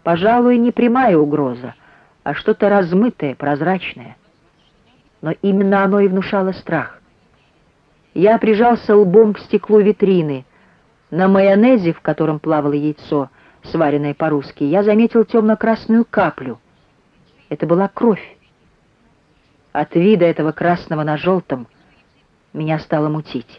Пожалуй, не прямая угроза, а что-то размытое, прозрачное. Но именно оно и внушало страх. Я прижался лбом к стеклу витрины. На майонезе, в котором плавало яйцо, сваренное по-русски, я заметил темно-красную каплю. Это была кровь. От вида этого красного на желтом меня стало мутить.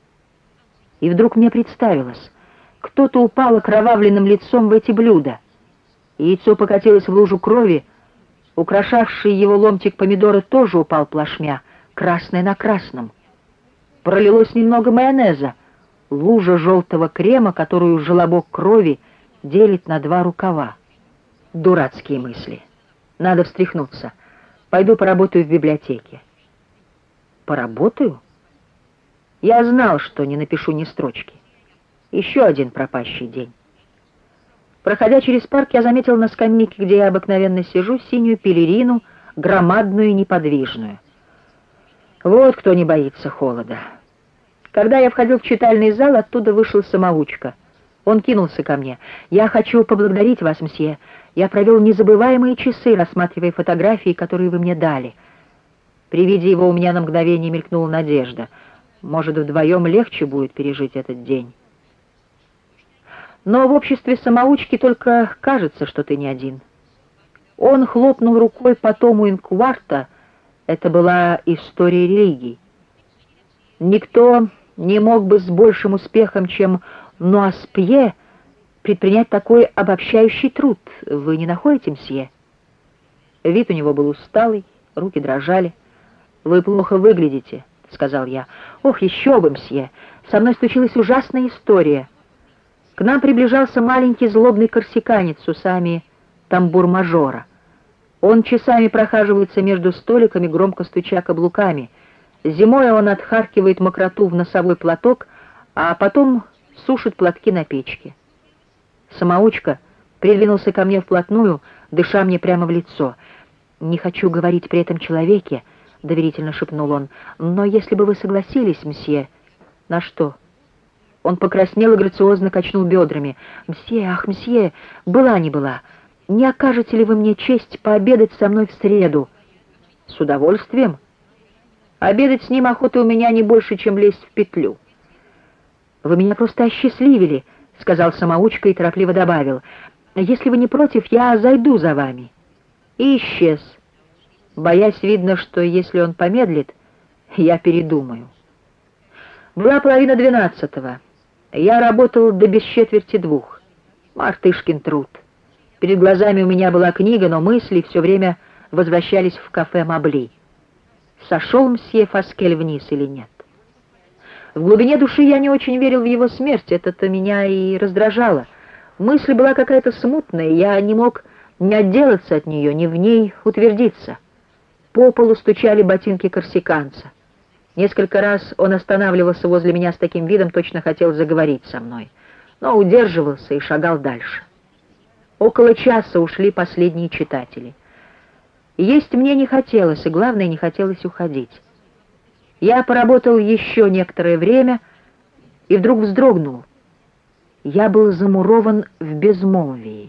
И вдруг мне представилось, кто-то упал окровавленным лицом в эти блюда. Яйцо покатилось в лужу крови, украшавший его ломтик помидора тоже упал плашмя, красное на красном. Пролилось немного майонеза, лужа желтого крема, которую желобок крови делит на два рукава. Дурацкие мысли. Надо встряхнуться. Пойду поработаю в библиотеке. Поработаю? Я знал, что не напишу ни строчки. Еще один пропащий день. Проходя через парк, я заметил на скамейке, где я обыкновенно сижу, синюю пелерину, громадную и неподвижную. Вот кто не боится холода. Когда я входил в читальный зал, оттуда вышел самоучка. Он кинулся ко мне. «Я хочу поблагодарить вас, мсье. Я провел незабываемые часы, рассматривая фотографии, которые вы мне дали». При виде его у меня на мгновение мелькнула надежда. Может, вдвоем легче будет пережить этот день. Но в обществе самоучки только кажется, что ты не один. Он хлопнул рукой по тому инкварта. Это была история религий. Никто не мог бы с большим успехом, чем Нуаспье, предпринять такой обобщающий труд. Вы не находите, мсье? Вид у него был усталый, руки дрожали. «Вы плохо выглядите», — сказал я. «Ох, еще бы, мсье! Со мной случилась ужасная история». К нам приближался маленький злобный корсиканец с усами тамбур-мажора. Он часами прохаживается между столиками, громко стуча каблуками. Зимой он отхаркивает мокроту в носовой платок, а потом сушит платки на печке. Самоучка придвинулся ко мне вплотную, дыша мне прямо в лицо. «Не хочу говорить при этом человеке», — доверительно шепнул он, — «но если бы вы согласились, мсье...» «На что?» Он покраснел и грациозно качнул бедрами. «Мсье, ах, мсье, была не была. Не окажете ли вы мне честь пообедать со мной в среду?» «С удовольствием. Обедать с ним охота у меня не больше, чем лезть в петлю». «Вы меня просто осчастливили», — сказал самоучка и торопливо добавил. «Если вы не против, я зайду за вами». И исчез, боясь, видно, что если он помедлит, я передумаю. Была 11:30. Я работал до без четверти 2. Мартышкин труд. Перед глазами у меня была книга, но мысли все время возвращались в кафе «Мабли». Сошел мсье Фаскель вниз или нет? В глубине души я не очень верил в его смерть, это-то меня и раздражало. Мысль была какая-то смутная, я не мог ни отделаться от нее, ни в ней утвердиться. По полу стучали ботинки корсиканца. Несколько раз он останавливался возле меня с таким видом, точно хотел заговорить со мной, но удерживался и шагал дальше. Около часа ушли последние читатели. Есть мне не хотелось, и главное, не хотелось уходить. Я поработал еще некоторое время и вдруг вздрогнул. Я был замурован в безмолвии.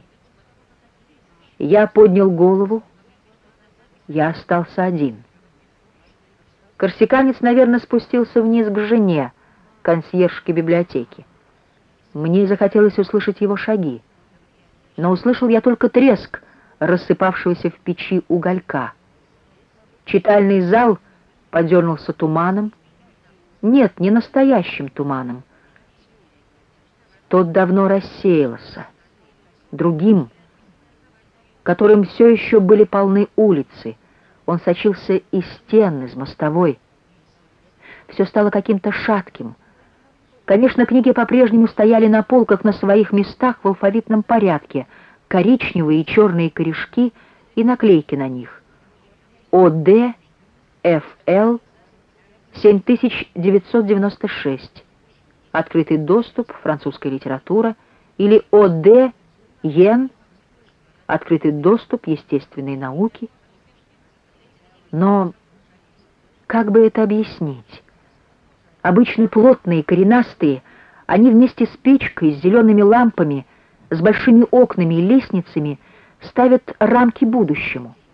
Я поднял голову. Я остался один. Корсиканец, наверное, спустился вниз к жене, консьержке библиотеки. Мне захотелось услышать его шаги, но услышал я только треск рассыпавшегося в печи уголька. Читальный зал подернулся туманом. Нет, не настоящим туманом. Тот давно рассеялся. Другим, которым все еще были полны улицы. Он сочился из стен, из мостовой. Все стало каким-то шатким. Конечно, книги по-прежнему стояли на полках на своих местах в алфавитном порядке, коричневые и черные корешки и наклейки на них. ОД, ФЛ, 7996. Открытый доступ, французская литература. Или ОД, ЕН, открытый доступ, естественные науки. Но как бы это объяснить? Обычно плотные, коренастые, они вместе с печкой, с зелеными лампами с большими окнами и лестницами ставят рамки будущему.